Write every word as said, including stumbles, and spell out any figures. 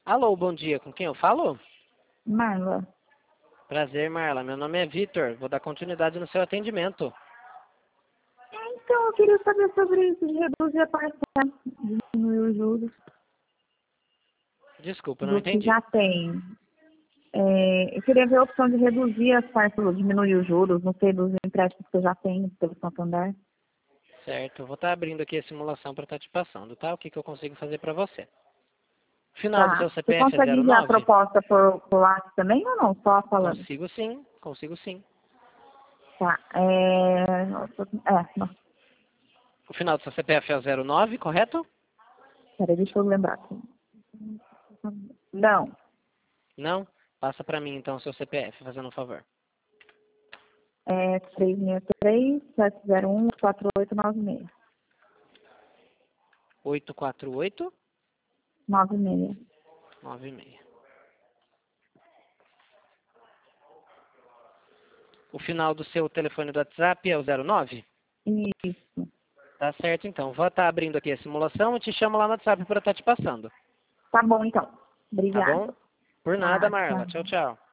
Alô, bom dia. Com quem eu falo? Marla. Prazer, Marla. Meu nome é Vitor. Vou dar continuidade no seu atendimento. Então, eu queria saber sobre isso, de reduzir a parcela, diminuir os juros Desculpa, eu não do que entendi. já tem. É, eu queria ver a opção de reduzir as parcelas, diminuir os juros, não sei, dos empréstimos que eu já tenho pelo Santander. Certo. Eu vou estar abrindo aqui a simulação para estar te passando, tá? O que, que eu consigo fazer para você. O final do Tá. seu Você C P F é consegue zero enviar a nove? proposta por, por lá também ou não? Só falando. Consigo sim. Consigo sim. Tá. É, nossa, é, não. O final do seu C P F é o zero nove, correto? Peraí, deixa eu lembrar aqui. Não. Não? Passa para mim então o seu C P F, fazendo um favor. É três seis três, sete zero um, quatro oito nove seis. oito quatro oito nove seis. nove seis. O final do seu telefone do WhatsApp é o zero nove? Isso. Tá certo, então. Vou estar abrindo aqui a simulação e te chamo lá no WhatsApp para estar te passando. Tá bom, então. Tá bom? Obrigada. Por nada, Tá, Marla. tchau. Tchau, tchau.